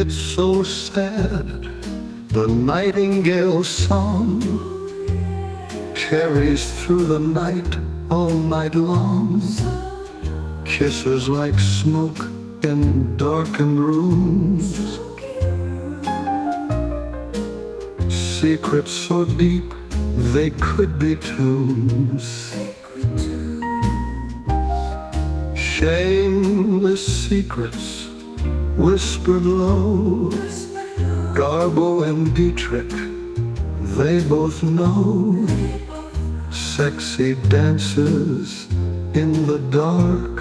It's so sad, the nightingale's song carries through the night, all night long. Kisses like smoke in darkened rooms. Secrets so deep, they could be tunes. Shameless secrets, whispered low. Garbo and Dietrich, they both know. Sexy dances in the dark.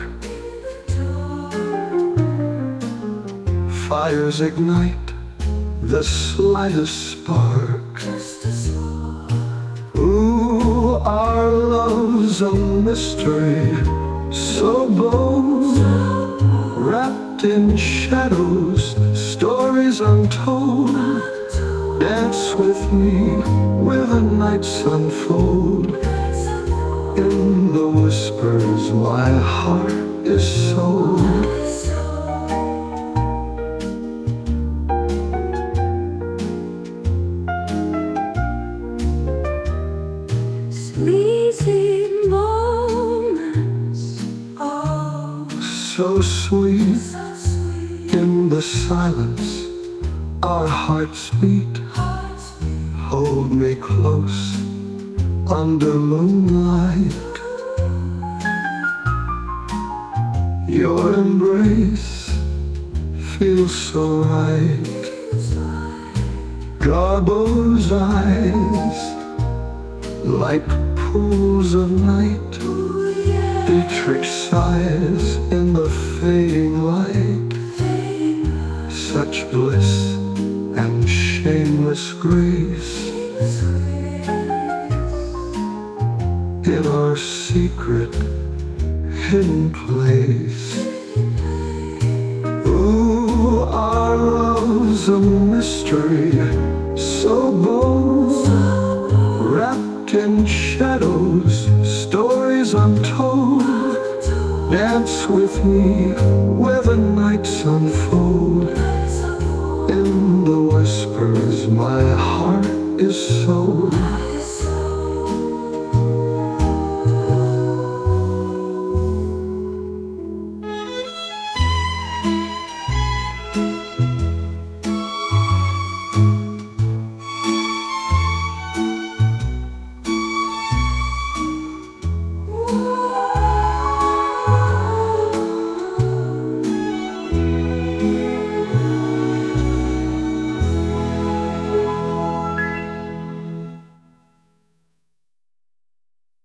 Fires ignite the slightest spark. Ooh, our love's a mystery so bold, wrapped in shadows, stories untold. Dance with me where the nights unfold. In the whispers my heart is sold. Sleazy moments, oh, So sweet, in the silence our hearts beat. Hold me close under moonlight. Your embrace feels so right. Garbo's eyes, like pools of night. Dietrich sighs in the fading light. Such bliss and shameless grace in our secret hidden place. Ooh, our love's a mystery so bold, wrapped in shadows, stories untold. Dance with me where the nights unfold. In the whispers my heart is sold.